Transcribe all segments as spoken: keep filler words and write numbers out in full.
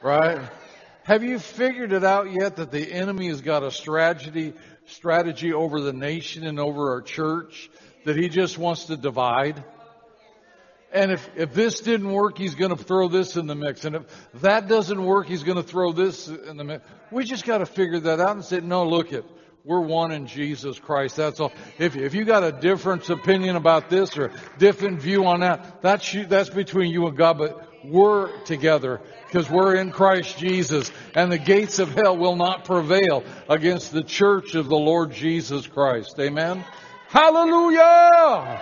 Right? Have you figured it out yet that the enemy has got a strategy, strategy over the nation and over our church, that he just wants to divide? And if, if this didn't work, he's going to throw this in the mix. And if that doesn't work, he's going to throw this in the mix. We just got to figure that out and say, no, look it. We're one in Jesus Christ. That's all. If, if you got a different opinion about this or different view on that, that's you, that's between you and God. But we're together because we're in Christ Jesus. And the gates of hell will not prevail against the church of the Lord Jesus Christ. Amen? Hallelujah!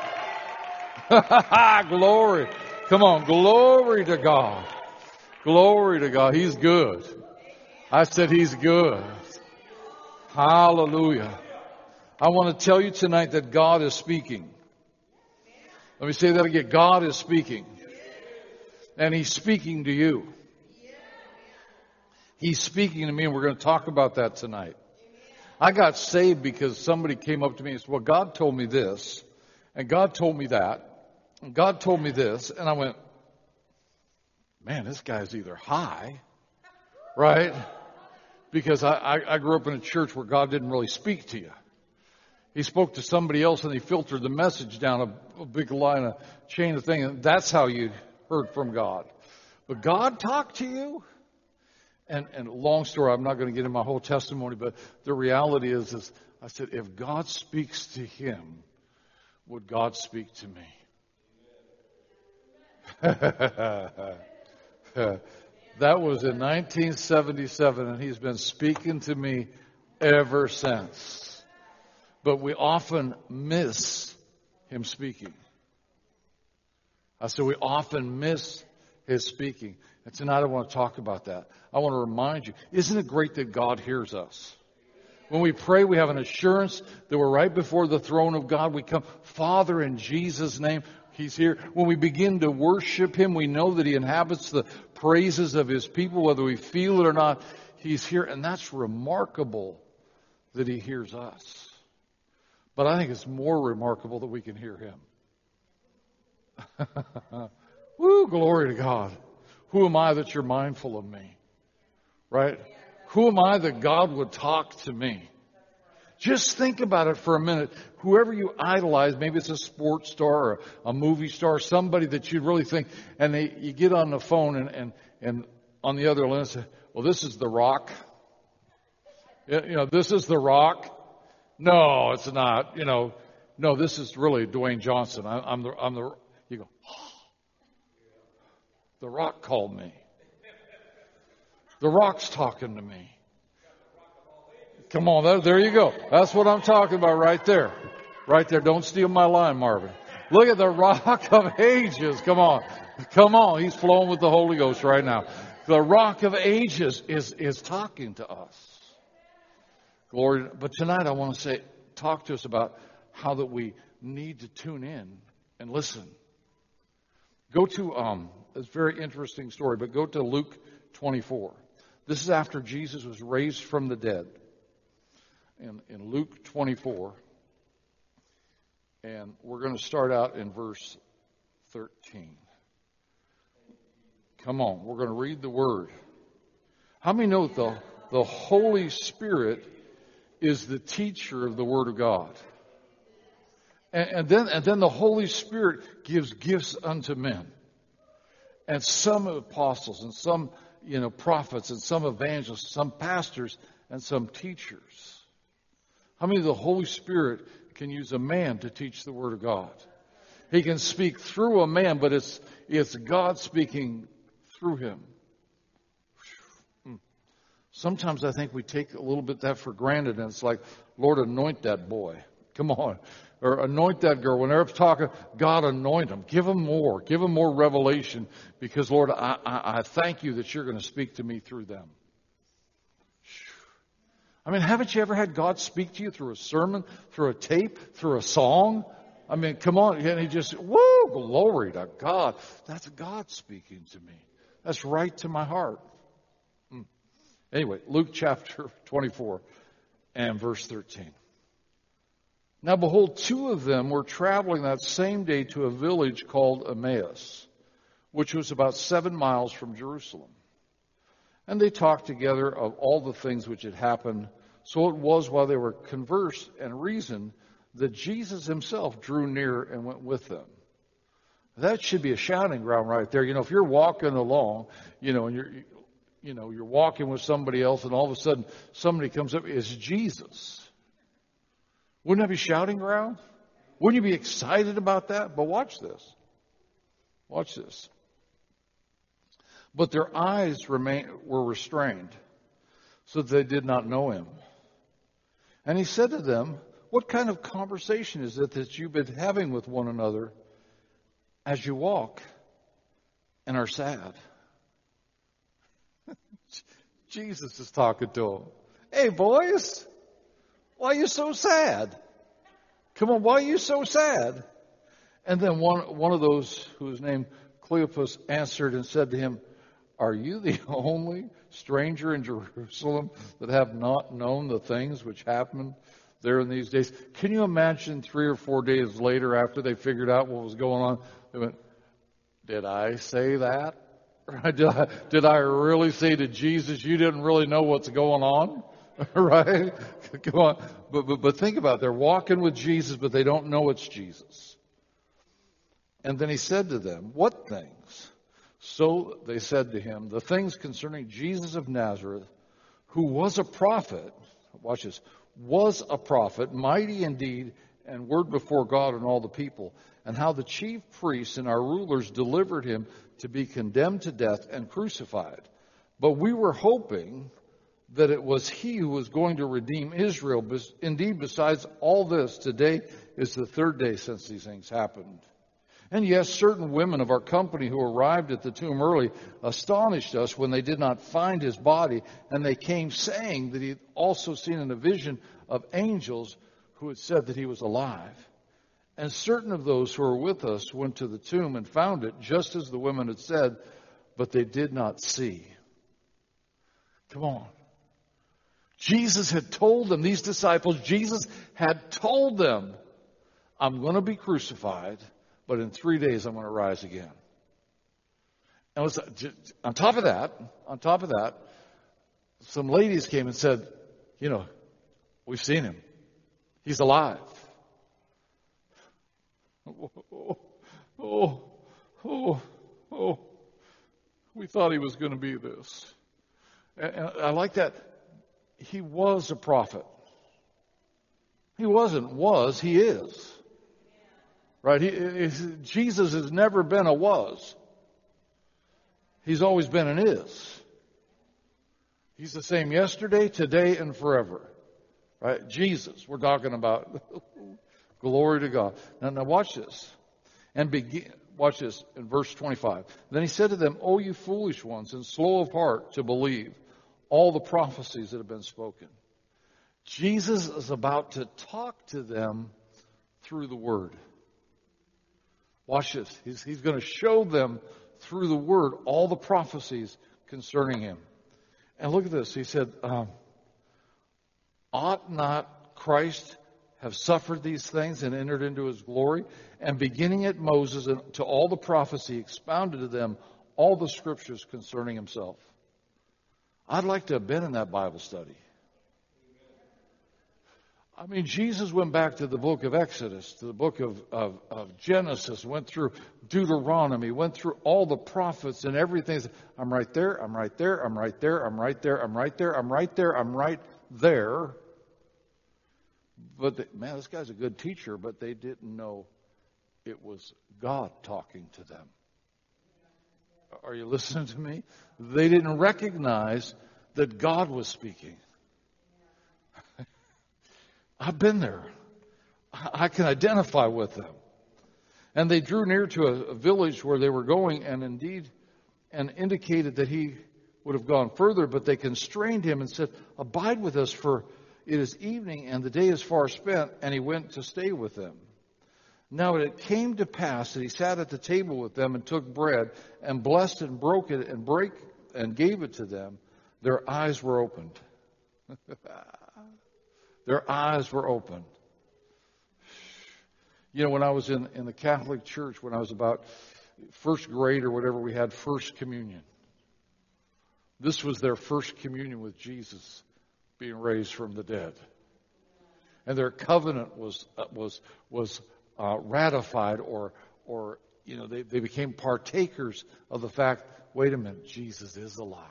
Glory. Come on. Glory to God. Glory to God. He's good. I said he's good. Hallelujah. I want to tell you tonight that God is speaking. Let me say that again. God is speaking. And he's speaking to you. He's speaking to me, and we're going to talk about that tonight. I got saved because somebody came up to me and said, well, God told me this, and God told me that, and God told me this. And I went, man, this guy's either high, right? Because I, I, I grew up in a church where God didn't really speak to you. He spoke to somebody else and he filtered the message down a, a big line, a chain of things. And that's how you heard from God. But God talked to you. And, and long story, I'm not going to get into my whole testimony, but the reality is, is I said, if God speaks to him, would God speak to me? That was in nineteen seventy-seven, and he's been speaking to me ever since. But we often miss him speaking. I said we often miss his speaking. And tonight I want to talk about that. I want to remind you, isn't it great that God hears us? When we pray, we have an assurance that we're right before the throne of God. We come, Father, in Jesus' name, he's here. When we begin to worship him, we know that he inhabits the praises of his people, whether we feel it or not. He's here, and that's remarkable that he hears us. But I think it's more remarkable that we can hear him. Woo, glory to God. Who am I that you're mindful of me? Right? Who am I that God would talk to me? Just think about it for a minute. Whoever you idolize, maybe it's a sports star or a movie star, somebody that you really think, and they, you get on the phone and, and, and on the other line say, well, this is The Rock. You know, this is The Rock. No, it's not. You know, no, this is really Dwayne Johnson. I, I'm the, I'm the, you go, oh, The Rock called me. The Rock's talking to me. Come on, there, there you go. That's what I'm talking about right there. Right there. Don't steal my line, Marvin. Look at the Rock of Ages. Come on. Come on. He's flowing with the Holy Ghost right now. The Rock of Ages is, is talking to us. Glory. But tonight I want to say, talk to us about how that we need to tune in and listen. Go to, um, it's a very interesting story, but go to Luke twenty-four. This is after Jesus was raised from the dead. In, in Luke twenty-four. And we're going to start out in verse thirteen. Come on, we're going to read the word. How many know that the, the Holy Spirit is the teacher of the Word of God? And, and then and then the Holy Spirit gives gifts unto men. And some apostles and some, you know, prophets and some evangelists, some pastors and some teachers. How many of the Holy Spirit can use a man to teach the Word of God? He can speak through a man, but it's it's God speaking through him. Sometimes I think we take a little bit that for granted, and it's like, Lord, anoint that boy. Come on. Or anoint that girl. When they're talking, God, anoint them. Give them more. Give them more revelation, because, Lord, I, I, I thank you that you're going to speak to me through them. I mean, haven't you ever had God speak to you through a sermon, through a tape, through a song? I mean, come on. And he just, woo, glory to God. That's God speaking to me. That's right to my heart. Hmm. Anyway, Luke chapter twenty-four and verse thirteen. Now, behold, two of them were traveling that same day to a village called Emmaus, which was about seven miles from Jerusalem. And they talked together of all the things which had happened. So it was while they were conversed and reasoned that Jesus himself drew near and went with them. That should be a shouting ground right there. You know, if you're walking along, you know, and you're, you know, you're walking with somebody else, and all of a sudden somebody comes up, it's Jesus. Wouldn't that be shouting ground? Wouldn't you be excited about that? But watch this. Watch this. But their eyes remain, were restrained, so that they did not know him. And he said to them, what kind of conversation is it that you've been having with one another as you walk and are sad? Jesus is talking to them. Hey, boys, why are you so sad? Come on, why are you so sad? And then one, one of those who was named Cleopas answered and said to him, are you the only stranger in Jerusalem that have not known the things which happened there in these days? Can you imagine three or four days later, after they figured out what was going on, they went, did I say that? Did I, did I really say to Jesus, you didn't really know what's going on? Right? Come on. But, but, but think about it. They're walking with Jesus, but they don't know it's Jesus. And then he said to them, what things? So they said to him, the things concerning Jesus of Nazareth, who was a prophet, watch this, was a prophet, mighty indeed, and word before God and all the people, and how the chief priests and our rulers delivered him to be condemned to death and crucified. But we were hoping that it was he who was going to redeem Israel. Indeed, besides all this, today is the third day since these things happened. And yes, certain women of our company who arrived at the tomb early astonished us when they did not find his body, and they came saying that he had also seen in a vision of angels who had said that he was alive. And certain of those who were with us went to the tomb and found it just as the women had said, but they did not see. Come on. Jesus had told them, these disciples, Jesus had told them, I'm going to be crucified, but in three days I'm going to rise again. And was, on top of that, on top of that, some ladies came and said, you know, we've seen him. He's alive. Oh, oh, oh, oh, oh. We thought he was going to be this. And, and I like that. He was a prophet. He wasn't was, he is. Right? He, he, Jesus has never been a was. He's always been an is. He's the same yesterday, today, and forever. Right? Jesus, we're talking about. Glory to God. Now, now watch this. And begin, watch this in verse twenty-five. Then he said to them, O you foolish ones, and slow of heart to believe all the prophecies that have been spoken. Jesus is about to talk to them through the Word. Watch this. He's, he's going to show them through the Word all the prophecies concerning him. And look at this. He said, um, ought not Christ have suffered these things and entered into his glory? And beginning at Moses and to all the prophecy, expounded to them all the scriptures concerning himself. I'd like to have been in that Bible study. I mean, Jesus went back to the book of Exodus, to the book of, of, of Genesis, went through Deuteronomy, went through all the prophets and everything. I'm right there, I'm right there, I'm right there, I'm right there, I'm right there, I'm right there, I'm right there. But, they, man, this guy's a good teacher, but they didn't know it was God talking to them. Are you listening to me? They didn't recognize that God was speaking. I've been there. I can identify with them. And they drew near to a, a village where they were going, and indeed, and indicated that he would have gone further, but they constrained him and said, abide with us, for it is evening and the day is far spent. And he went to stay with them. Now it came to pass that he sat at the table with them and took bread and blessed and broke it and break and gave it to them. Their eyes were opened. Their eyes were opened. You know, when I was in, in the Catholic Church, when I was about first grade or whatever, we had First Communion. This was their first communion with Jesus being raised from the dead. And their covenant was uh, was was uh, ratified, or or you know they, they became partakers of the fact, wait a minute, Jesus is alive.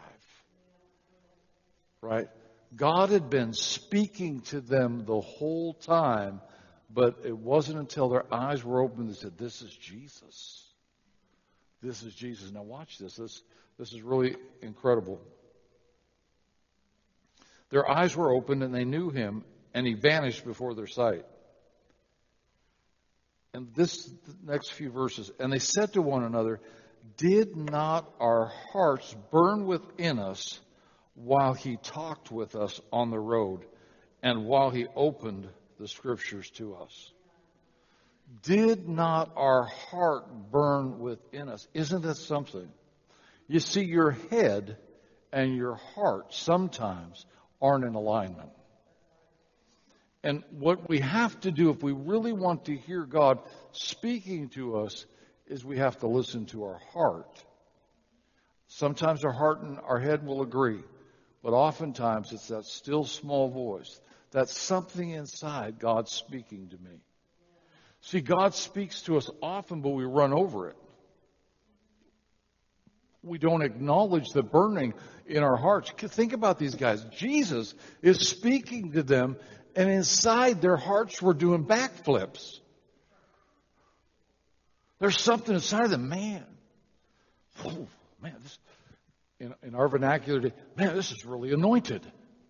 Right? God had been speaking to them the whole time, but it wasn't until their eyes were open they said, this is Jesus. This is Jesus. Now watch this. This this is really incredible. Their eyes were opened and they knew him, and he vanished before their sight. And this the next few verses, and they said to one another, did not our hearts burn within us while he talked with us on the road and while he opened the scriptures to us? Did not our heart burn within us? Isn't that something? You see, your head and your heart sometimes aren't in alignment. And what we have to do if we really want to hear God speaking to us is we have to listen to our heart. Sometimes our heart and our head will agree, but oftentimes it's that still small voice. That's something inside God speaking to me. See, God speaks to us often, but we run over it. We don't acknowledge the burning in our hearts. Think about these guys. Jesus is speaking to them, and inside their hearts were doing backflips. There's something inside of them, man. Oh, man, this, in, in our vernacular, man, this is really anointed.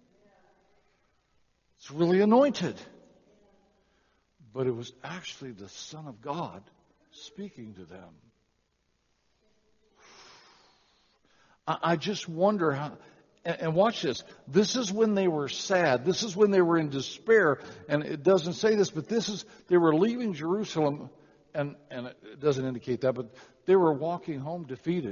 It's really anointed. But it was actually the Son of God speaking to them. I, I just wonder how, and, and watch this. This is when they were sad. This is when they were in despair. And it doesn't say this, but this is, they were leaving Jerusalem, and, and it doesn't indicate that, but they were walking home defeated.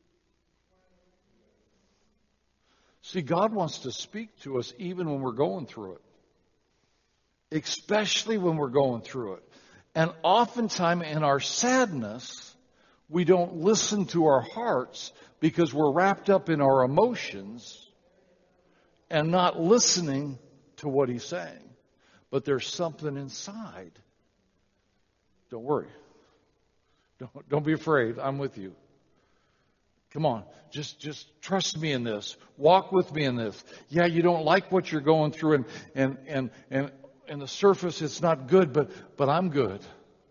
See, God wants to speak to us even when we're going through it. Especially when we're going through it. And oftentimes in our sadness, we don't listen to our hearts because we're wrapped up in our emotions and not listening to what he's saying. But there's something inside. Don't worry. Don't, don't be afraid. I'm with you. Come on, just just trust me in this. Walk with me in this. Yeah, you don't like what you're going through, and and and and and the surface it's not good, but but I'm good,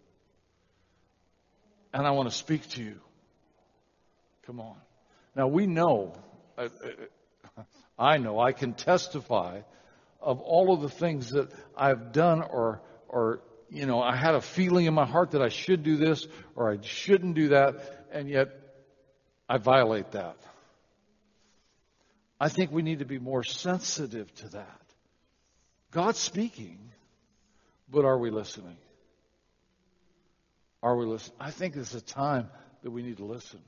and I want to speak to you. Come on. Now we know, I know, I can testify of all of the things that I've done, or or you know, I had a feeling in my heart that I should do this or I shouldn't do that, and yet I violate that. I think we need to be more sensitive to that. God's speaking, but are we listening? Are we listening? I think it's a time that we need to listen.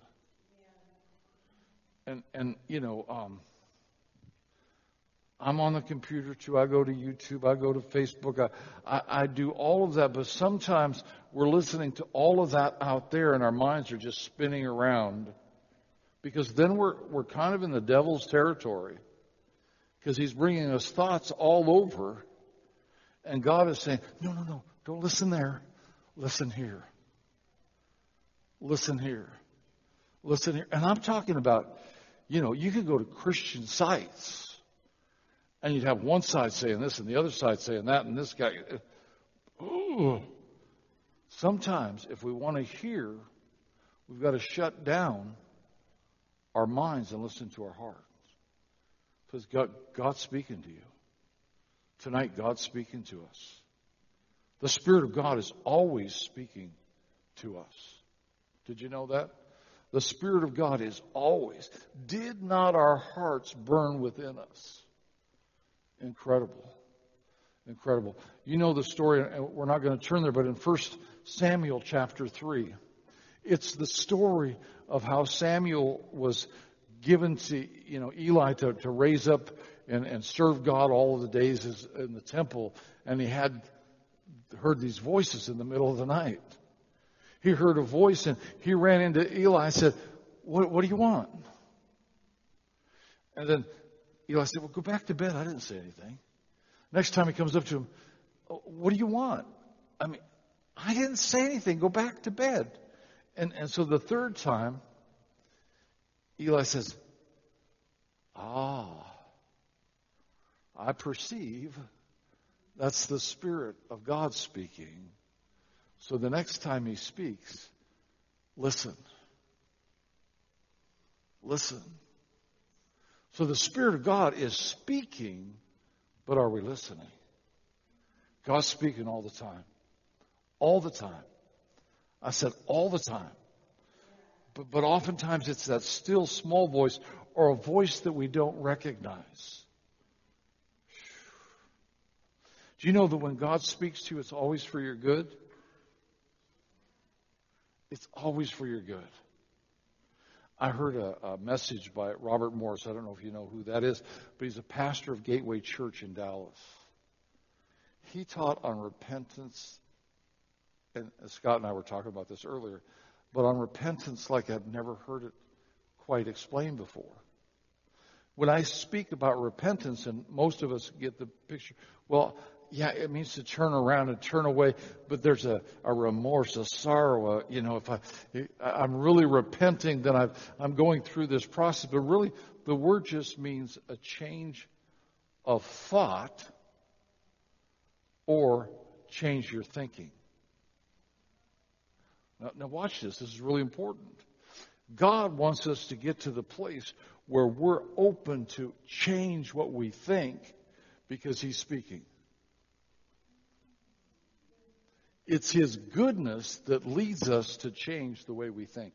And, and you know, um, I'm on the computer too. I go to YouTube. I go to Facebook. I, I, I do all of that. But sometimes we're listening to all of that out there, and our minds are just spinning around. Because then we're we're kind of in the devil's territory. Because he's bringing us thoughts all over. And God is saying, no, no, no, don't listen there. Listen here. Listen here. Listen here. And I'm talking about, you know, you could go to Christian sites. And you'd have one side saying this and the other side saying that. And this guy. Ooh. Sometimes if we want to hear, we've got to shut down our minds and listen to our hearts. Because God, God's speaking to you. Tonight, God's speaking to us. The Spirit of God is always speaking to us. Did you know that? The Spirit of God is always. Did not our hearts burn within us? Incredible. Incredible. You know the story, and we're not going to turn there, but in First Samuel chapter three, it's the story of how Samuel was given to, you know, Eli to, to raise up and, and serve God all of the days in the temple. And he had heard these voices in the middle of the night. He heard a voice and he ran into Eli and said, what, what do you want? And then Eli said, well, go back to bed. I didn't say anything. Next time he comes up to him, oh, what do you want? I mean, I didn't say anything. Go back to bed. And, and so the third time, Eli says, ah, I perceive that's the Spirit of God speaking. So the next time he speaks, listen. Listen. So the Spirit of God is speaking, but are we listening? God's speaking all the time. All the time. I said all the time. But, but oftentimes it's that still small voice or a voice that we don't recognize. Do you know that when God speaks to you, it's always for your good? It's always for your good. I heard a, a message by Robert Morris. I don't know if you know who that is, but he's a pastor of Gateway Church in Dallas. He taught on repentance, and Scott and I were talking about this earlier, but on repentance like I've never heard it quite explained before. When I speak about repentance, and most of us get the picture, well, yeah, it means to turn around and turn away, but there's a, a remorse, a sorrow. A, you know, if I, I'm really repenting, then I've, I'm going through this process. But really, the word just means a change of thought or change your thinking. Now, now watch this. This is really important. God wants us to get to the place where we're open to change what we think because He's speaking. It's His goodness that leads us to change the way we think.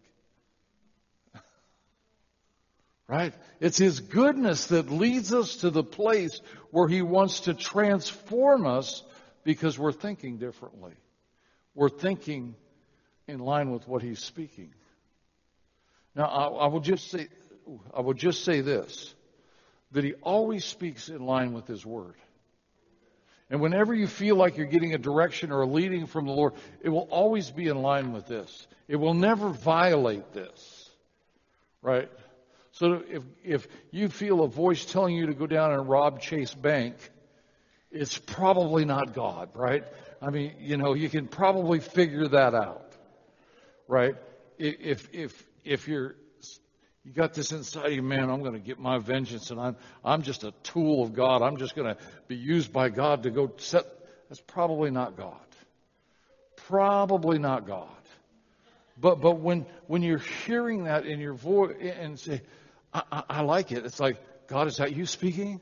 Right? It's His goodness that leads us to the place where He wants to transform us because we're thinking differently. We're thinking in line with what He's speaking. Now, I, I will just say, I will just say this, that He always speaks in line with His Word. And whenever you feel like you're getting a direction or a leading from the Lord, it will always be in line with this. It will never violate this. Right? So if if you feel a voice telling you to go down and rob Chase Bank, it's probably not God, right? I mean, you know, you can probably figure that out. Right? If if if you're You got this inside of you, man, I'm going to get my vengeance, and I'm I'm just a tool of God. I'm just going to be used by God to go set. That's probably not God. Probably not God. But but when when you're hearing that in your voice and say, I, I, I like it. It's like, God, is that you speaking?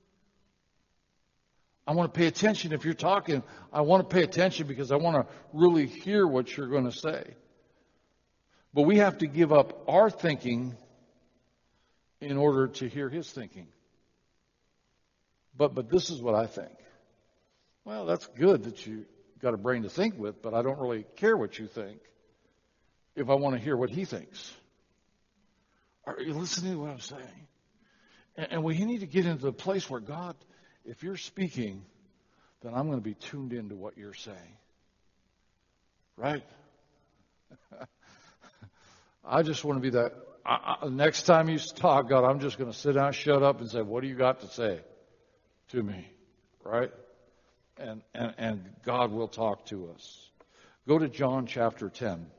I want to pay attention. If you're talking, I want to pay attention because I want to really hear what you're going to say. But we have to give up our thinking in order to hear His thinking. But but this is what I think. Well, that's good that you got a brain to think with, but I don't really care what you think if I want to hear what He thinks. Are you listening to what I'm saying? And, and we need to get into the place where, God, if you're speaking, then I'm going to be tuned into what you're saying. Right? I just want to be that. I, I, next time you talk, God, I'm just going to sit down, shut up, and say, what do you got to say to me? Right? And, and, and God will talk to us. Go to John chapter ten.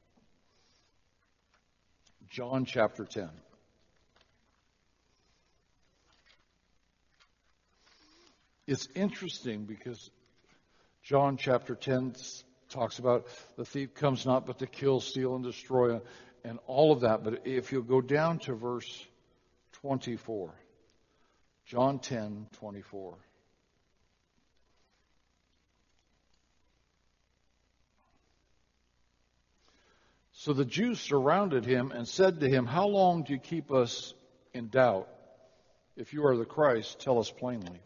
John chapter ten. It's interesting because John chapter ten talks about the thief comes not but to kill, steal, and destroy, and all of that. But if you'll go down to verse twenty-four, John ten, twenty-four. So the Jews surrounded him and said to him, how long do you keep us in doubt? If you are the Christ, tell us plainly.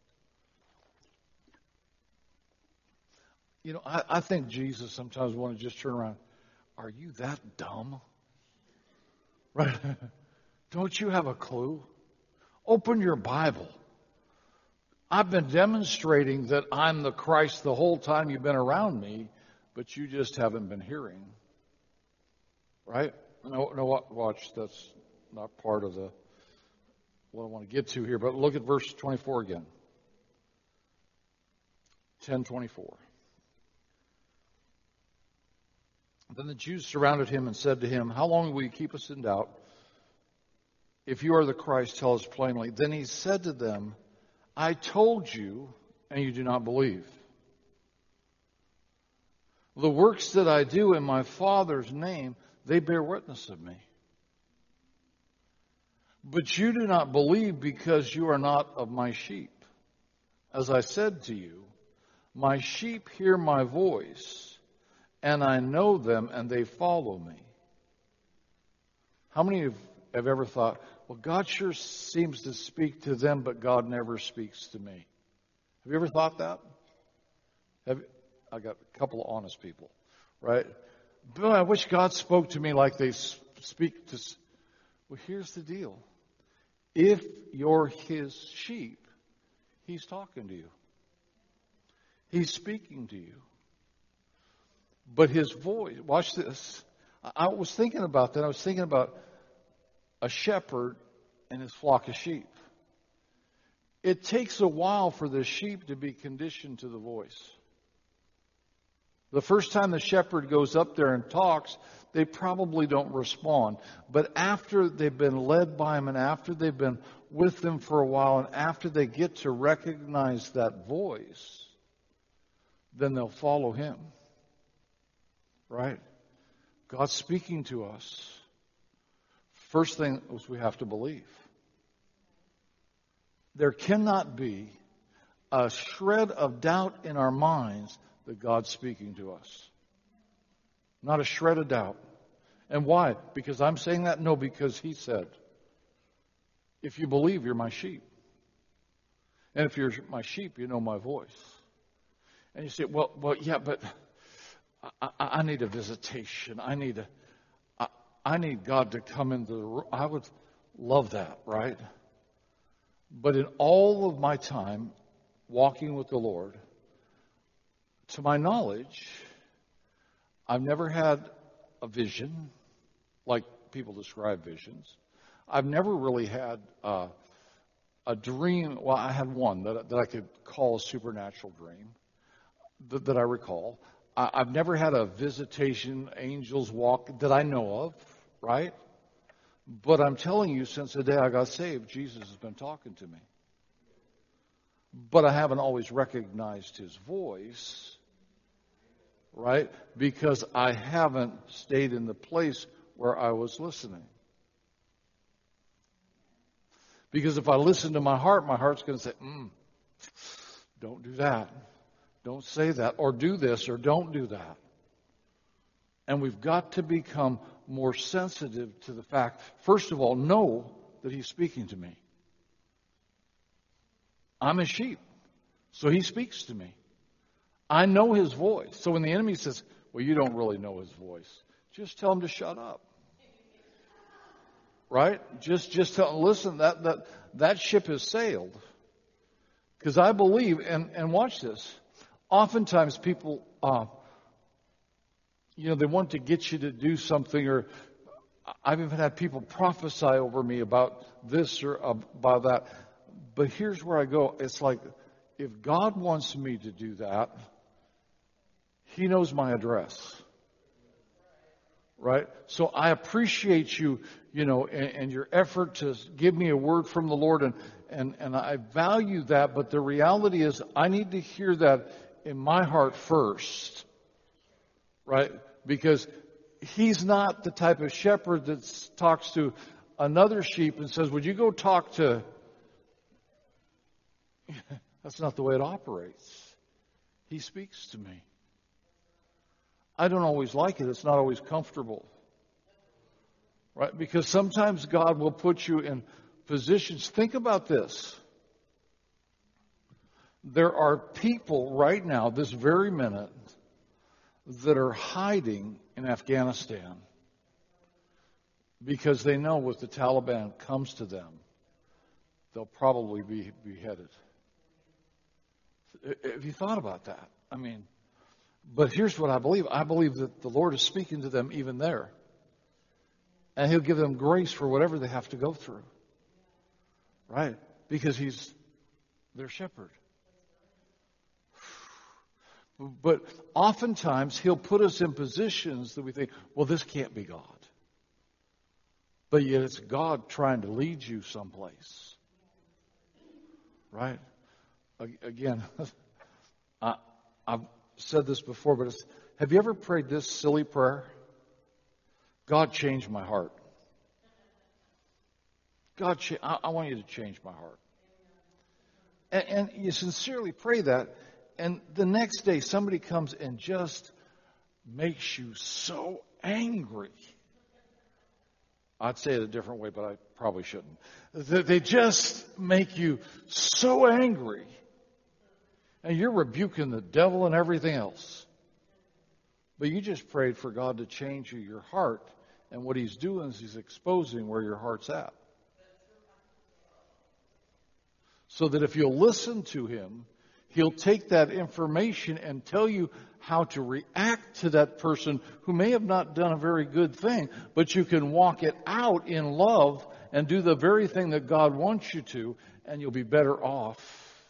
You know, I, I think Jesus sometimes want to just turn around. Are you that dumb? Right? Don't you have a clue? Open your Bible. I've been demonstrating that I'm the Christ the whole time you've been around me, but you just haven't been hearing. Right? No, no, watch. That's not part of the what I want to get to here, but look at verse twenty-four again. ten twenty-four. Then the Jews surrounded him and said to him, "How long will you keep us in doubt? If you are the Christ, tell us plainly." Then he said to them, "I told you, and you do not believe. The works that I do in my Father's name, they bear witness of me. But you do not believe because you are not of my sheep. As I said to you, my sheep hear my voice, and I know them, and they follow me." How many of you have ever thought, well, God sure seems to speak to them, but God never speaks to me? Have you ever thought that? Have, I got a couple of honest people, right? Boy, I wish God spoke to me like they speak to... Well, here's the deal. If you're his sheep, he's talking to you. He's speaking to you. But his voice, watch this. I was thinking about that. I was thinking about a shepherd and his flock of sheep. It takes a while for the sheep to be conditioned to the voice. The first time the shepherd goes up there and talks, they probably don't respond. But after they've been led by him and after they've been with them for a while and after they get to recognize that voice, then they'll follow him. Right? God's speaking to us. First thing is we have to believe. There cannot be a shred of doubt in our minds that God's speaking to us. Not a shred of doubt. And why? Because I'm saying that? No, because he said, if you believe, you're my sheep. And if you're my sheep, you know my voice. And you say, well, well, yeah, but I, I, I need a visitation. I need a, I, I need God to come into the room. I would love that, right? But in all of my time walking with the Lord, to my knowledge, I've never had a vision like people describe visions. I've never really had uh, a dream. Well, I had one that, that I could call a supernatural dream that, that I recall. I, I've never had a visitation, angels walk that I know of, right? But I'm telling you, since the day I got saved, Jesus has been talking to me. But I haven't always recognized his voice, right? Because I haven't stayed in the place where I was listening. Because if I listen to my heart, my heart's going to say, mm, don't do that. Don't say that. Or do this, or don't do that. And we've got to become more sensitive to the fact, first of all, know that he's speaking to me. I'm a sheep, so he speaks to me. I know his voice. So when the enemy says, well, you don't really know his voice, just tell him to shut up. Right? Just just tell him, listen, that, that, that ship has sailed. Because I believe, and, and watch this, oftentimes people, uh, you know, they want to get you to do something, or I've even had people prophesy over me about this or about that. But here's where I go. It's like, if God wants me to do that, he knows my address. Right? So I appreciate you, you know, and, and your effort to give me a word from the Lord, and, and, and I value that, but the reality is I need to hear that in my heart first. Right? Because he's not the type of shepherd that talks to another sheep and says, would you go talk to... That's not the way it operates. He speaks to me. I don't always like it. It's not always comfortable. Right? Because sometimes God will put you in positions. Think about this. There are people right now, this very minute, that are hiding in Afghanistan because they know if the Taliban comes to them, they'll probably be beheaded. Have you thought about that? I mean, but here's what I believe. I believe that the Lord is speaking to them even there. And he'll give them grace for whatever they have to go through. Right? Because he's their shepherd. But oftentimes he'll put us in positions that we think, well, this can't be God. But yet it's God trying to lead you someplace. Right? Again, I, I've said this before, but it's, have you ever prayed this silly prayer? God, change my heart. God, cha- I, I want you to change my heart. And, and you sincerely pray that, and the next day somebody comes and just makes you so angry. I'd say it a different way, but I probably shouldn't. They just make you so angry. And you're rebuking the devil and everything else. But you just prayed for God to change you, your heart. And what he's doing is he's exposing where your heart's at. So that if you'll listen to him, he'll take that information and tell you how to react to that person who may have not done a very good thing, but you can walk it out in love and do the very thing that God wants you to, and you'll be better off.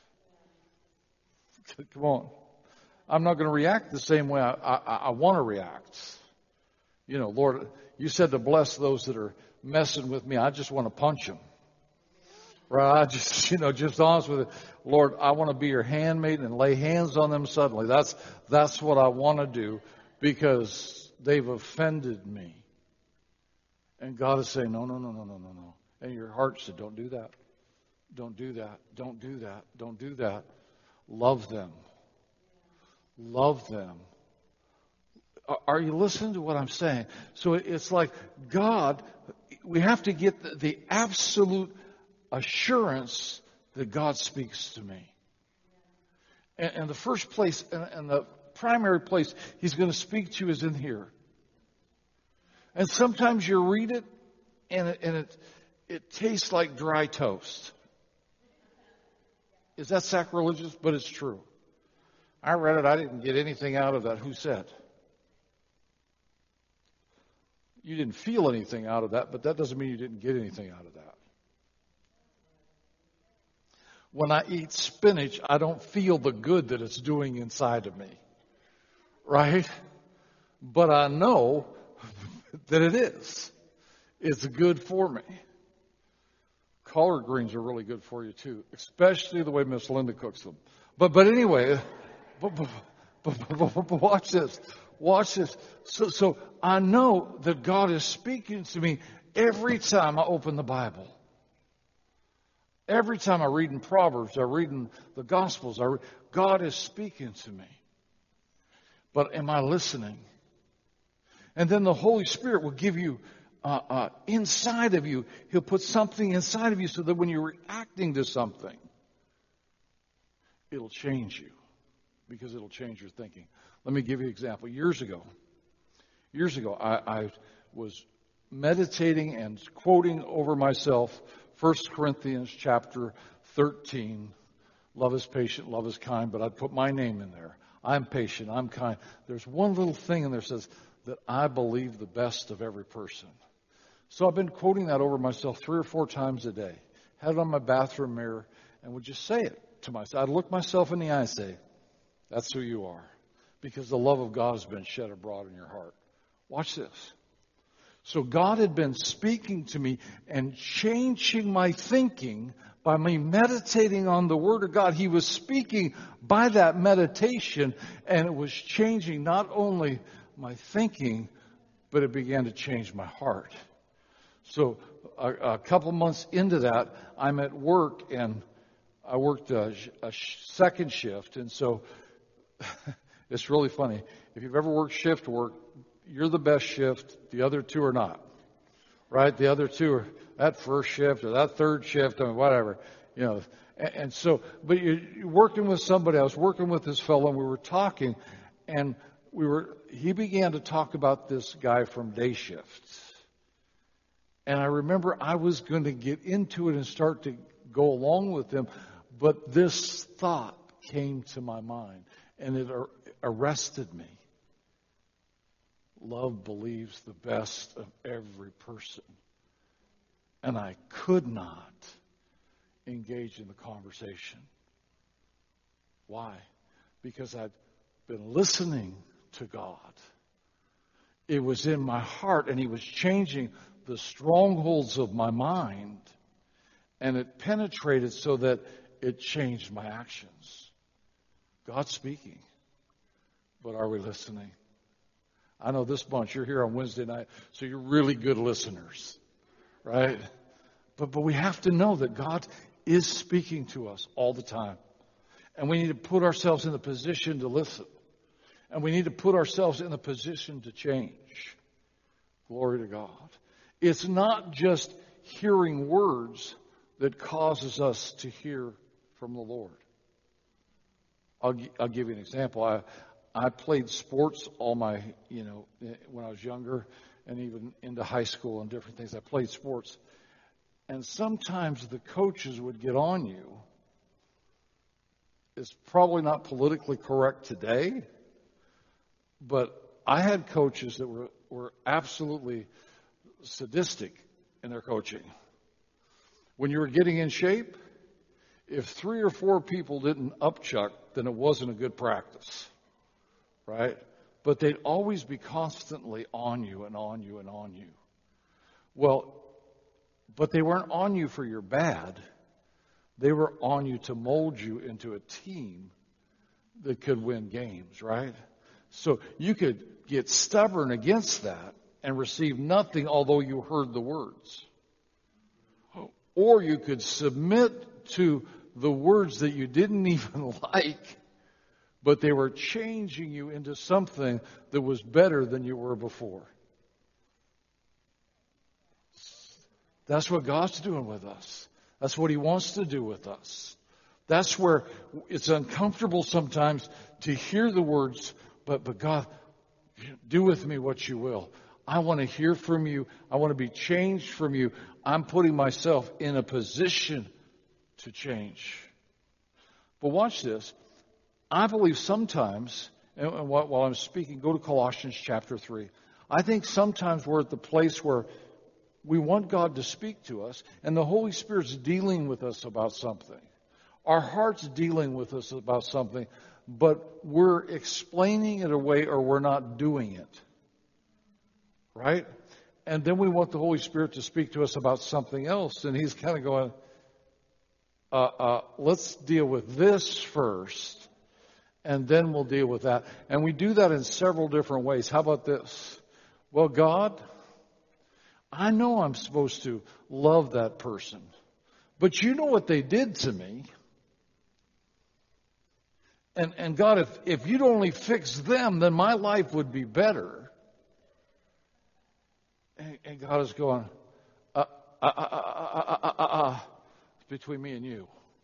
Come on. I'm not going to react the same way I, I, I want to react. You know, Lord, you said to bless those that are messing with me. I just want to punch them. Right? I just, you know, just honest with it. Lord, I want to be your handmaid and lay hands on them suddenly. That's, that's what I want to do because they've offended me. And God is saying, no, no, no, no, no, no, no. And your heart said, don't do that. Don't do that. Don't do that. Don't do that. Love them. Love them. Are you listening to what I'm saying? So it's like God, we have to get the, the absolute assurance that God speaks to me. And, and the first place, and, and the primary place he's going to speak to you is in here. And sometimes you read it, and it, and it, it tastes like dry toast. Is that sacrilegious? But it's true. I read it. I didn't get anything out of that. Who said? You didn't feel anything out of that, but that doesn't mean you didn't get anything out of that. When I eat spinach, I don't feel the good that it's doing inside of me. Right? But I know that it is. It's good for me. Collard greens are really good for you too, especially the way Miss Linda cooks them. But but anyway, but, but, but, but, but watch this. Watch this. So so I know that God is speaking to me every time I open the Bible. Every time I read in Proverbs, I read in the Gospels, I read, God is speaking to me. But am I listening? And then the Holy Spirit will give you, uh, uh, inside of you, He'll put something inside of you so that when you're reacting to something, it'll change you because it'll change your thinking. Let me give you an example. Years ago, years ago, I, I was meditating and quoting over myself First Corinthians chapter thirteen. Love is patient, love is kind, but I'd put my name in there. I'm patient, I'm kind. There's one little thing in there that says that I believe the best of every person. So I've been quoting that over myself three or four times a day. Had it on my bathroom mirror and would just say it to myself. I'd look myself in the eye and say, that's who you are. Because the love of God has been shed abroad in your heart. Watch this. So God had been speaking to me and changing my thinking by me meditating on the Word of God. He was speaking by that meditation, and it was changing not only my thinking, but it began to change my heart. So a, a couple months into that, I'm at work, and I worked a, a second shift, and so it's really funny. If you've ever worked shift work, you're the best shift. The other two are not. Right? The other two are that first shift or that third shift, I mean, whatever. You know, and, and so, but you're, you're working with somebody. I was working with this fellow, and we were talking, and we were. He began to talk about this guy from day shift. And I remember I was going to get into it and start to go along with him, but this thought came to my mind, and it ar- arrested me. Love believes the best of every person. And I could not, engage in the conversation. Why? Because I'd been listening to God. It was in my heart, and He was changing the strongholds of my mind, and it penetrated so that it changed my actions. God's speaking, but are we listening? I know this bunch, you're here on Wednesday night, so you're really good listeners, right? But, but we have to know that God is speaking to us all the time. And we need to put ourselves in the position to listen. And we need to put ourselves in the position to change. Glory to God. It's not just hearing words that causes us to hear from the Lord. I'll, I'll give you an example. I, I played sports all my, you know, when I was younger and even into high school and different things. I played sports. And sometimes the coaches would get on you. It's probably not politically correct today, but I had coaches that were, were absolutely sadistic in their coaching. When you were getting in shape, if three or four people didn't upchuck, then it wasn't a good practice, right? But they'd always be constantly on you and on you and on you. Well, but they weren't on you for your bad. They were on you to mold you into a team that could win games, right? So you could get stubborn against that and receive nothing, although you heard the words. Or you could submit to the words that you didn't even like, but they were changing you into something that was better than you were before. That's what God's doing with us. That's what He wants to do with us. That's where it's uncomfortable sometimes to hear the words, but, but God, do with me what you will. I want to hear from you. I want to be changed from you. I'm putting myself in a position to change. But watch this. I believe sometimes, and while I'm speaking, go to Colossians chapter three. I think sometimes we're at the place where we want God to speak to us, and the Holy Spirit's dealing with us about something. Our heart's dealing with us about something, but we're explaining it away or we're not doing it. Right? And then we want the Holy Spirit to speak to us about something else, and He's kind of going, uh, uh, let's deal with this first, and then we'll deal with that. And we do that in several different ways. How about this? Well, God, I know I'm supposed to love that person, but you know what they did to me. And, and God, if, if you'd only fix them, then my life would be better. And, and God is going, uh, uh, uh, uh, uh, uh, uh, uh, it's between me and you.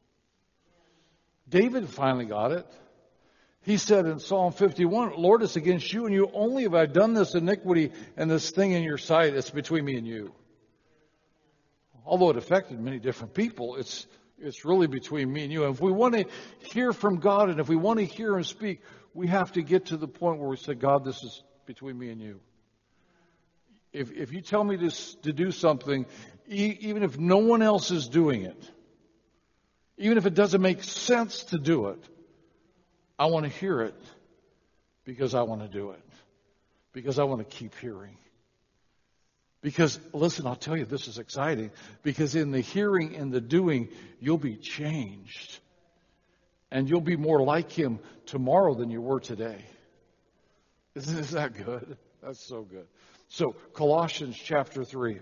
David finally got it. He said in Psalm fifty-one, Lord, it's against you and you only have I done this iniquity and this thing in your sight. It's between me and you. Although it affected many different people, it's it's really between me and you. And if we want to hear from God and if we want to hear Him speak, we have to get to the point where we say, God, this is between me and you. If if you tell me to, to do something, e- even if no one else is doing it, even if it doesn't make sense to do it, I want to hear it because I want to do it. Because I want to keep hearing. Because, listen, I'll tell you, this is exciting. Because in the hearing and the doing, you'll be changed. And you'll be more like Him tomorrow than you were today. Isn't is that good? That's so good. So, Colossians chapter three.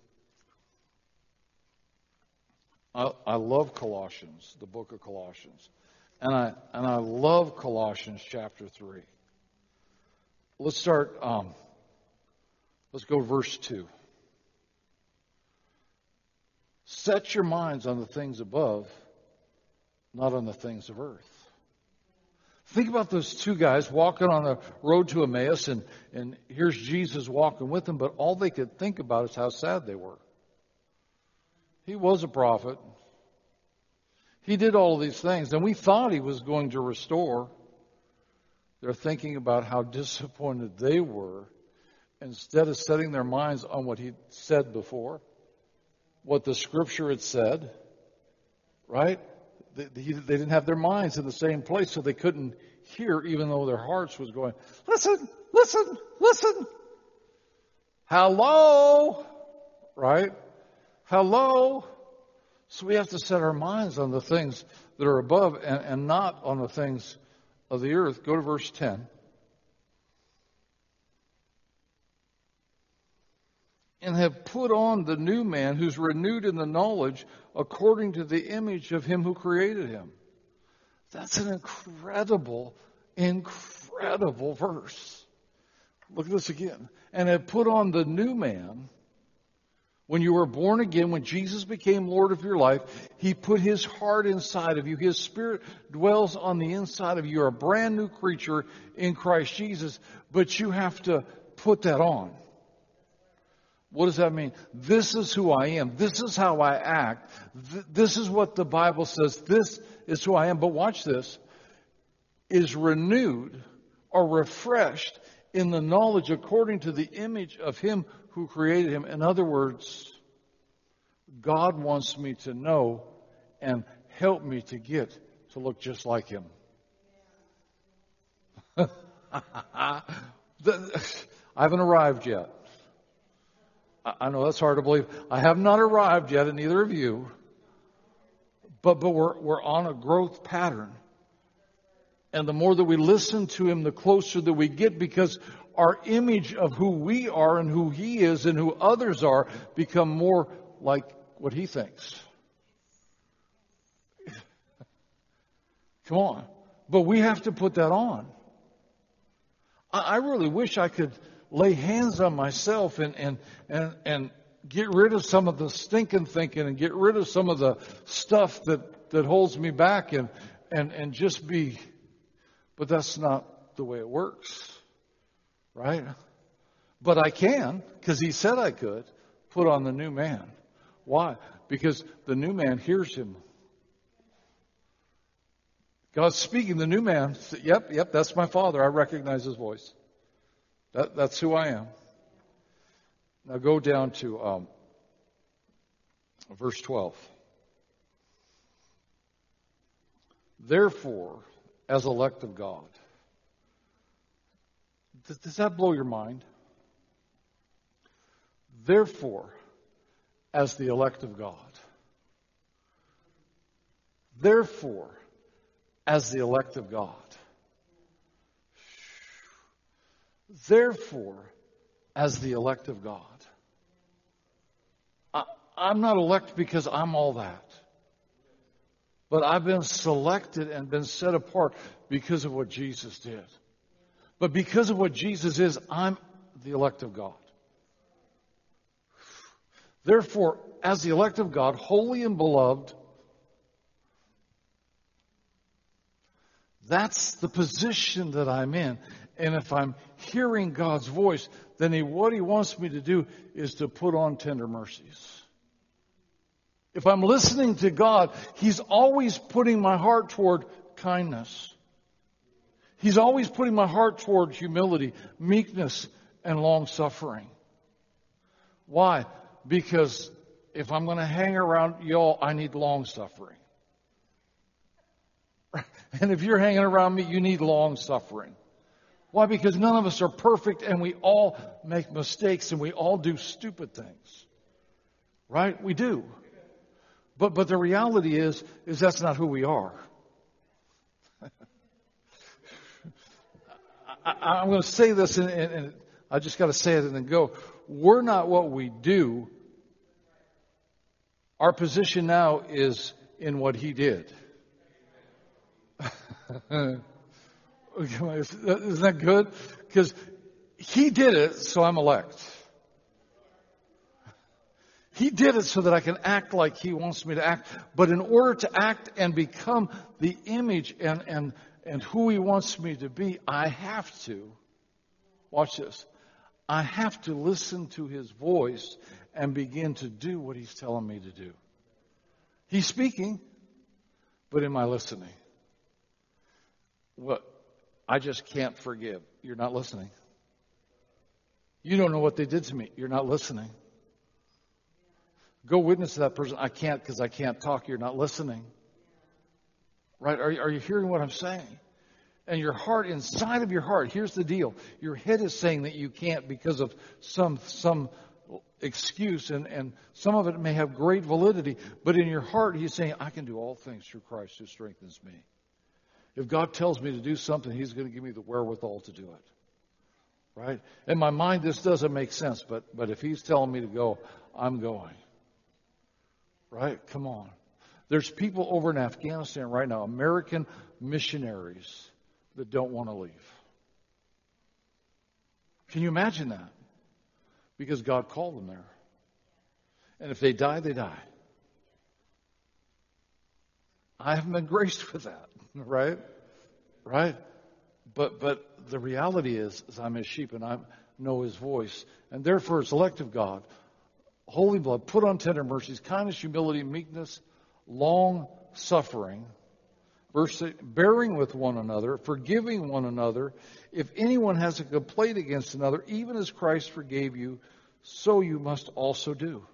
I, I love Colossians, the book of Colossians. And I and I love Colossians chapter three. Let's start, um, let's go verse two. Set your minds on the things above, not on the things of earth. Think about those two guys walking on the road to Emmaus, and, and here's Jesus walking with them, but all they could think about is how sad they were. He was a prophet. He did all of these things, and we thought He was going to restore. They're thinking about how disappointed they were instead of setting their minds on what He said before, what the Scripture had said. right? They, they didn't have their minds in the same place, so they couldn't hear, even though their hearts was going, listen, listen, listen. Hello, right? Hello. So we have to set our minds on the things that are above and, and not on the things of the earth. Go to verse ten. And have put on the new man who's renewed in the knowledge according to the image of him who created him. That's an incredible, incredible verse. Look at this again. And have put on the new man. When you were born again, when Jesus became Lord of your life, He put His heart inside of you. His Spirit dwells on the inside of you. You're a brand new creature in Christ Jesus, but you have to put that on. What does that mean? This is who I am. This is how I act. Th- this is what the Bible says. This is who I am. But watch this. Is renewed or refreshed in the knowledge according to the image of Him who created him. In other words, God wants me to know and help me to get to look just like Him. I haven't arrived yet. I know that's hard to believe. I have not arrived yet, and neither of you. But but we're we're on a growth pattern. And the more that we listen to Him, the closer that we get, because our image of who we are and who He is and who others are become more like what He thinks. Come on. But we have to put that on. I, I really wish I could lay hands on myself and, and, and, and get rid of some of the stinking thinking and get rid of some of the stuff that, that holds me back and, and, and just be, but that's not the way it works. Right? But I can, because He said I could, put on the new man. Why? Because the new man hears Him. God's speaking. The new man, yep, yep, that's my Father. I recognize His voice. That, that's who I am. Now go down to um, verse twelve. Therefore, as elect of God. Does that blow your mind? Therefore, as the elect of God. Therefore, as the elect of God. Therefore, as the elect of God. I, I'm not elect because I'm all that. But I've been selected and been set apart because of what Jesus did. But because of what Jesus is, I'm the elect of God. Therefore, as the elect of God, holy and beloved, that's the position that I'm in. And if I'm hearing God's voice, then he, what He wants me to do is to put on tender mercies. If I'm listening to God, He's always putting my heart toward kindness. He's always putting my heart toward humility, meekness, and long-suffering. Why? Because if I'm going to hang around y'all, I need long-suffering. And if you're hanging around me, you need long-suffering. Why? Because none of us are perfect, and we all make mistakes, and we all do stupid things. Right? We do. But but the reality is, is that's not who we are. I, I'm going to say this, and, and, and I just got to say it and then go. We're not what we do. Our position now is in what He did. Isn't that good? Because He did it, so I'm elect. He did it so that I can act like He wants me to act. But in order to act and become the image and, and, and who He wants me to be, I have to, watch this, I have to listen to His voice and begin to do what He's telling me to do. He's speaking, but am I listening? What? I just can't forgive. You're not listening. You don't know what they did to me. You're not listening. Go witness to that person. I can't because I can't talk. You're not listening. Right? Are, are you hearing what I'm saying? And your heart, inside of your heart, here's the deal. Your head is saying that you can't because of some some excuse, and, and some of it may have great validity. But in your heart, he's saying, I can do all things through Christ who strengthens me. If God tells me to do something, he's going to give me the wherewithal to do it. Right? In my mind, this doesn't make sense, but, but if he's telling me to go, I'm going. Right? Come on. There's people over in Afghanistan right now, American missionaries, that don't want to leave. Can you imagine that? Because God called them there. And if they die, they die. I haven't been graced with that, right? Right? But but the reality is, is I'm his sheep and I know his voice. And therefore, it's elect of God, holy blood, put on tender mercies, kindness, humility, meekness, long suffering. Verse six, bearing with one another, forgiving one another. If anyone has a complaint against another, even as Christ forgave you, so you must also do.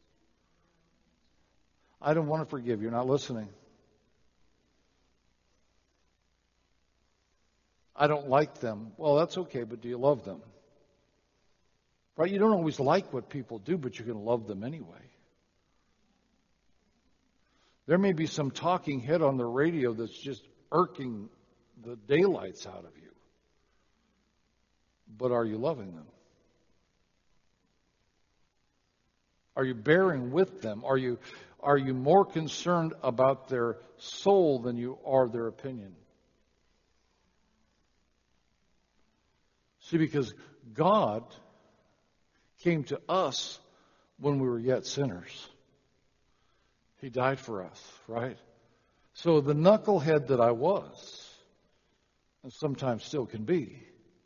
I don't want to forgive. You're not listening. I don't like them. Well, that's okay, but do you love them? Right? You don't always like what people do, but you can love them anyway. There may be some talking head on the radio that's just irking the daylights out of you. But are you loving them? Are you bearing with them? Are you, are you more concerned about their soul than you are their opinion? See, because God came to us when we were yet sinners. He died for us, right? So the knucklehead that I was, and sometimes still can be,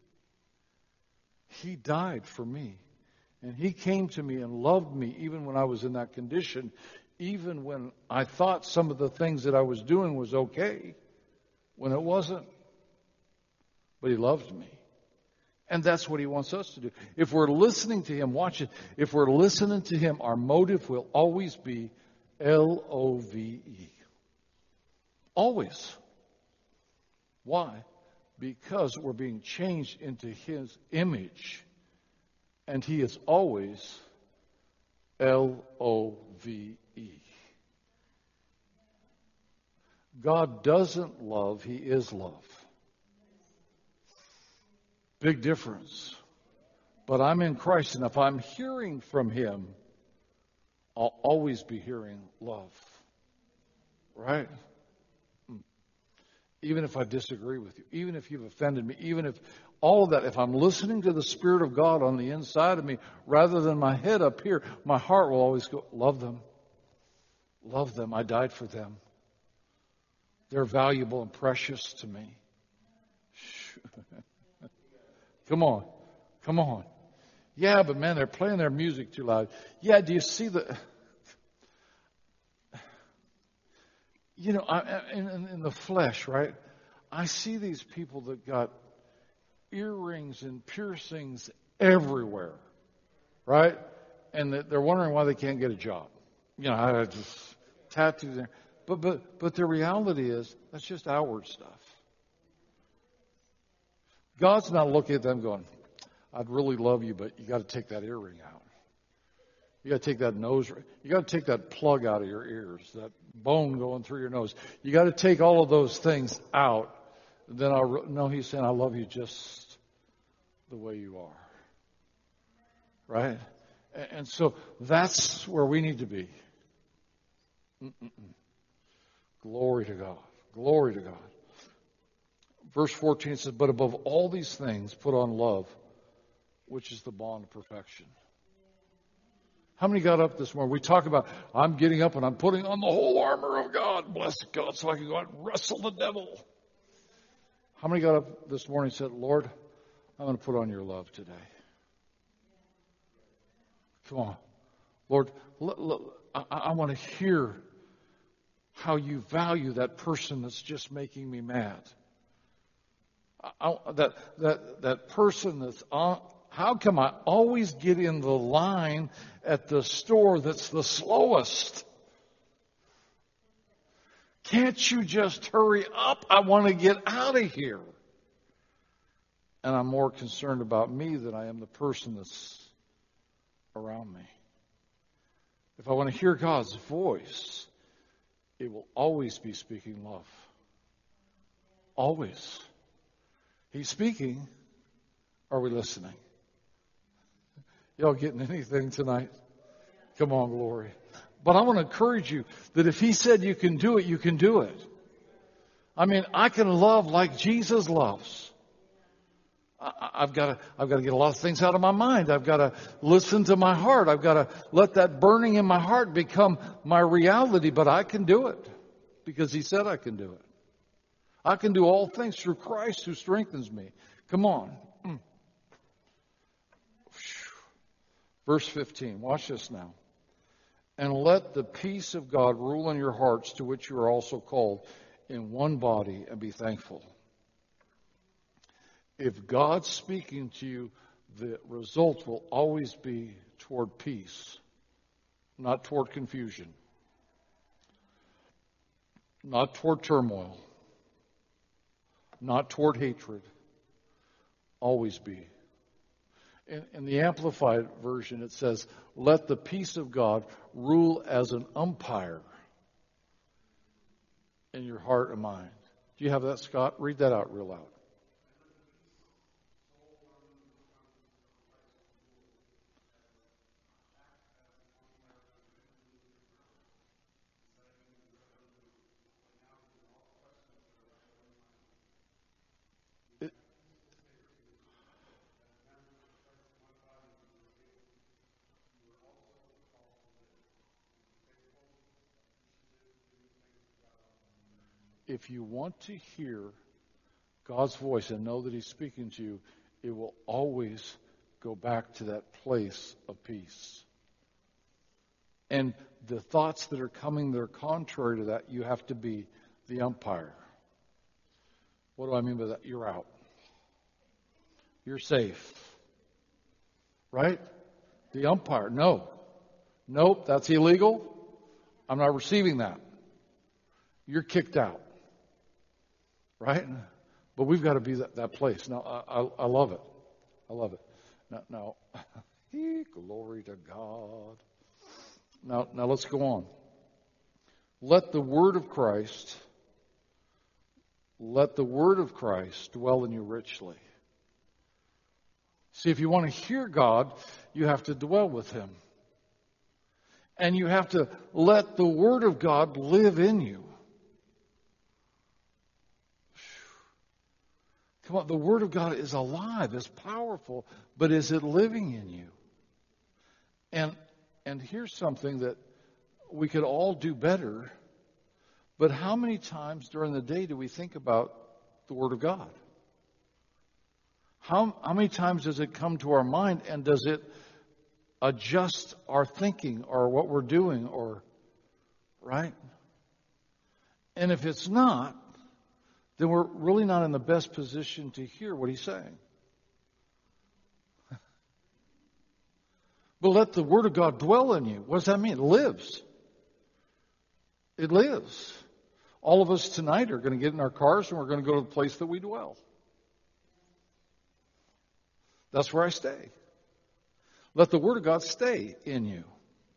he died for me. And he came to me and loved me even when I was in that condition, even when I thought some of the things that I was doing was okay, when it wasn't. But he loved me. And that's what he wants us to do. If we're listening to him, watch it. If we're listening to him, our motive will always be L O V E. Always. Why? Because we're being changed into his image. And he is always L O V E. God doesn't love, he is love. Big difference. But I'm in Christ, and if I'm hearing from him, I'll always be hearing love. Right? Even if I disagree with you, even if you've offended me, even if all of that, if I'm listening to the Spirit of God on the inside of me, rather than my head up here, my heart will always go, love them. Love them. I died for them. They're valuable and precious to me. Come on. Come on. Yeah, but man, they're playing their music too loud. Yeah, do you see the... You know, I, in, in the flesh, right? I see these people that got earrings and piercings everywhere, right? And they're wondering why they can't get a job. You know, I just tattoos there. But but but the reality is that's just outward stuff. God's not looking at them going, I'd really love you, but you got to take that earring out. You got to take that nose, you got to take that plug out of your ears, that bone going through your nose. You got to take all of those things out. Then I'll know he's saying, I love you just the way you are. Right? And so that's where we need to be. Mm-mm-mm. Glory to God. Glory to God. Verse fourteen says, but above all these things, put on love, which is the bond of perfection. How many got up this morning? We talk about, I'm getting up and I'm putting on the whole armor of God. Bless God, so I can go out and wrestle the devil. How many got up this morning and said, Lord, I'm going to put on your love today? Come on. Lord, l- l- I, I want to hear how you value that person that's just making me mad. I, I, that, that, that person that's on... How come I always get in the line at the store that's the slowest? Can't you just hurry up? I want to get out of here. And I'm more concerned about me than I am the person that's around me. If I want to hear God's voice, it will always be speaking love. Always. He's speaking. Are we listening? Y'all getting anything tonight? Come on, glory. But I want to encourage you that if He said you can do it, you can do it. I mean, I can love like Jesus loves. I, I've got to, I've got to get a lot of things out of my mind. I've got to listen to my heart. I've got to let that burning in my heart become my reality. But I can do it because He said I can do it. I can do all things through Christ who strengthens me. Come on. Verse fifteen. Watch this now. And let the peace of God rule in your hearts, to which you are also called, in one body, and be thankful. If God's speaking to you, the result will always be toward peace, not toward confusion, not toward turmoil, not toward hatred. Always be. In, in the Amplified Version, it says, let the peace of God rule as an umpire in your heart and mind. Do you have that, Scott? Read that out real loud. If you want to hear God's voice and know that He's speaking to you, it will always go back to that place of peace. And the thoughts that are coming that are contrary to that, you have to be the umpire. What do I mean by that? You're out. You're safe. Right? The umpire. No. Nope, that's illegal. I'm not receiving that. You're kicked out. Right? But we've got to be that, that place. Now, I, I, I love it. I love it. Now, now glory to God. Now, now let's go on. Let the word of Christ, let the word of Christ dwell in you richly. See, if you want to hear God, you have to dwell with Him. And you have to let the word of God live in you. Come on, the Word of God is alive, is powerful, but is it living in you? And and here's something that we could all do better, but how many times during the day do we think about the Word of God? How, how many times does it come to our mind, and does it adjust our thinking or what we're doing, or, right? And if it's not, then we're really not in the best position to hear what He's saying. But let the Word of God dwell in you. What does that mean? It lives. It lives. All of us tonight are going to get in our cars and we're going to go to the place that we dwell. That's where I stay. Let the Word of God stay in you.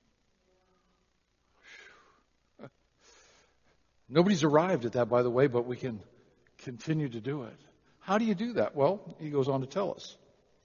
Nobody's arrived at that, by the way, but we can continue to do it. How do you do that? Well, he goes on to tell us.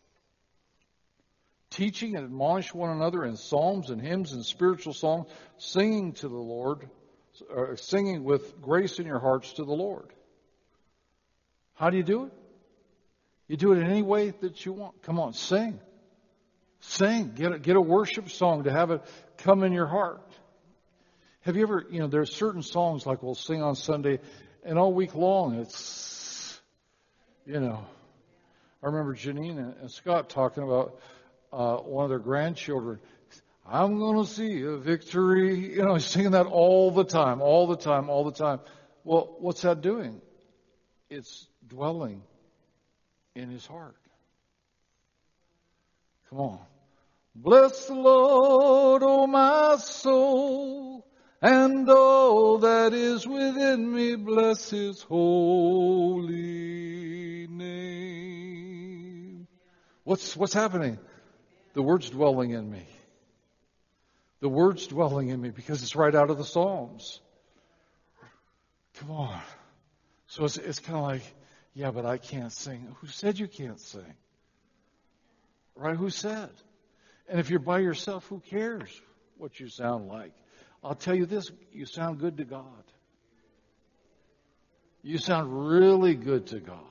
Teaching and admonish one another in psalms and hymns and spiritual songs, singing to the Lord, or singing with grace in your hearts to the Lord. How do you do it? You do it in any way that you want. Come on, sing. Sing. Get a, get a worship song to have it come in your heart. Have you ever, you know, there's certain songs like we'll sing on Sunday, and all week long it's, you know, I remember Janine and, and Scott talking about uh, one of their grandchildren. I'm going to see a victory. You know, he's singing that all the time, all the time, all the time. Well, what's that doing? It's dwelling in his heart. Come on. Bless the Lord, oh my soul, and all that is within me, bless His holy name. What's, what's happening? The Word's dwelling in me. The Word's dwelling in me because it's right out of the Psalms. Come on. So it's, it's kind of like, yeah, but I can't sing. Who said you can't sing? Right? Who said? And if you're by yourself, who cares what you sound like? I'll tell you this, you sound good to God. You sound really good to God.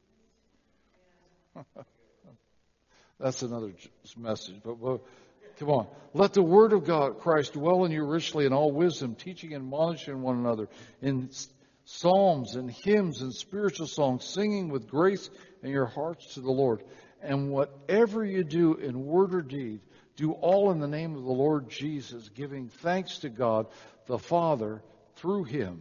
That's another message, but well, come on. Let the word of God, Christ, dwell in you richly in all wisdom, teaching and admonishing one another in psalms and hymns and spiritual songs, singing with grace in your hearts to the Lord. And whatever you do in word or deed, do all in the name of the Lord Jesus, giving thanks to God the Father through Him.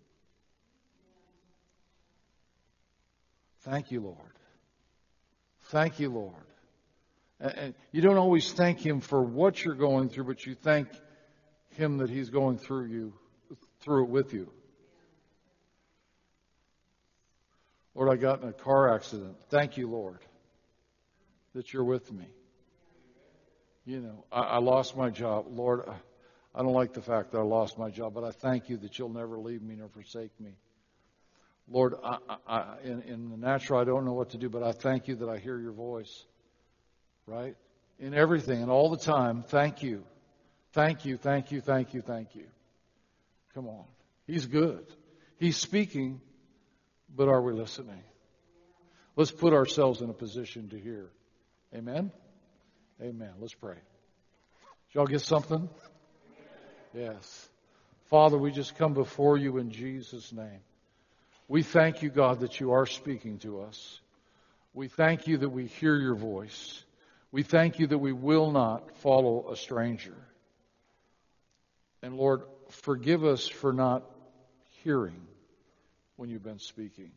Thank you, Lord. Thank you, Lord. And you don't always thank Him for what you're going through, but you thank Him that He's going through you, through it with you. Lord, I got in a car accident. Thank you, Lord, that you're with me. You know, I, I lost my job. Lord, I don't like the fact that I lost my job, but I thank you that you'll never leave me nor forsake me. Lord, I, I, in, in the natural, I don't know what to do, but I thank you that I hear your voice. Right? In everything and all the time, thank you. Thank you, thank you, thank you, thank you. Come on. He's good. He's speaking, but are we listening? Let's put ourselves in a position to hear. Amen? Amen. Let's pray. Did y'all get something? Yes. Father, we just come before you in Jesus' name. We thank you, God, that you are speaking to us. We thank you that we hear your voice. We thank you that we will not follow a stranger. And Lord, forgive us for not hearing when you've been speaking.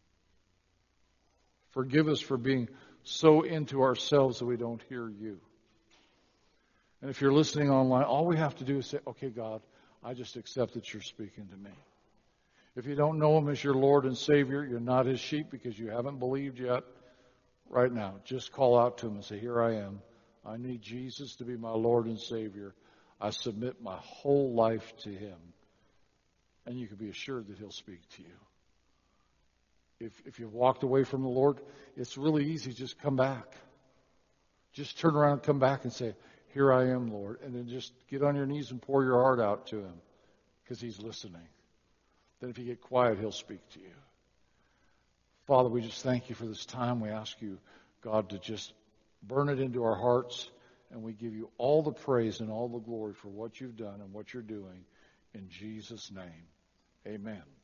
Forgive us for being so into ourselves that we don't hear you. And if you're listening online, all we have to do is say, okay, God, I just accept that you're speaking to me. If you don't know Him as your Lord and Savior, you're not His sheep because you haven't believed yet. Right now, just call out to Him and say, here I am. I need Jesus to be my Lord and Savior. I submit my whole life to Him. And you can be assured that He'll speak to you. If, if you've walked away from the Lord, it's really easy. Just come back. Just turn around and come back and say, here I am, Lord. And then just get on your knees and pour your heart out to Him because He's listening. Then if you get quiet, He'll speak to you. Father, we just thank you for this time. We ask you, God, to just burn it into our hearts. And we give you all the praise and all the glory for what you've done and what you're doing. In Jesus' name, amen.